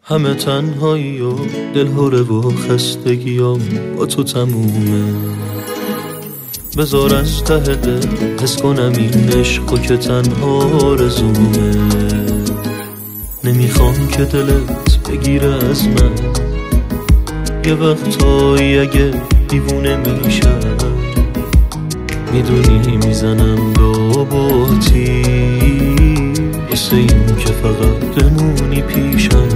همه تنهایی و دلهوره و خستگیام با تو تمومه. بذار از ته دل حس کنم این عشقو که تنها آرزومه. نمیخوام که دلت بگیره از من، یه وقتایی اگه دیوونه میشم میدونی میزنم داباتی واسه این که فقط بمونی پیشم.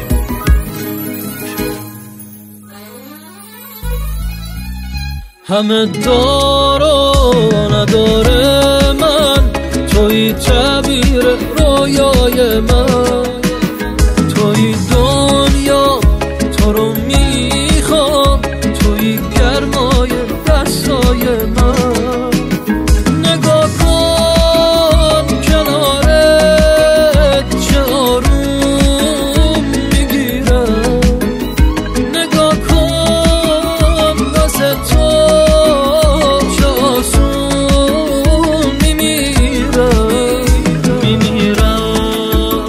همه دارا نداره من، توی تعبیر رویای من، توی دنیا تو رو میخوام، توی گرمای دستای من. نگاه کن کنارت چه آروم میگیرم، نگاه کن واسه تو چه آسون میمیرم، میمیرم،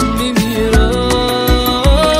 میمیرم،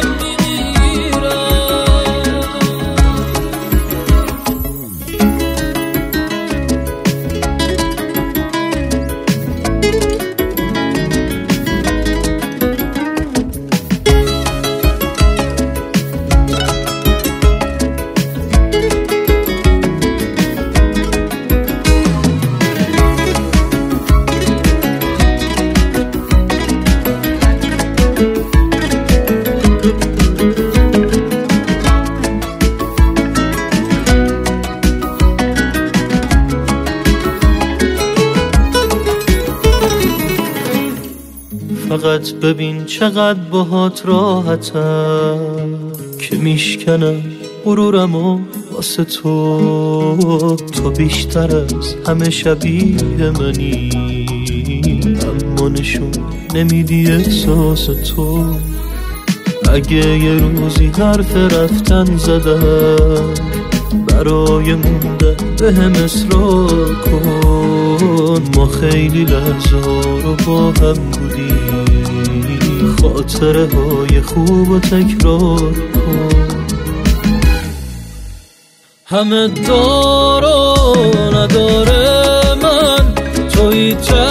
فقط ببین چقدر باهات راحتم که میشکنم غرورمو واسه تو. تو بیشتر از همه شبیه منی، اما نشون نمیدی احساس تو. اگه یه روزی حرف رفتن زدم برای موندن بهم اصرار کن. ما خیلی لحظه ها رو با هم بودیم، خاطره های خوب و تکرار کن. همه دارا نداره من، توی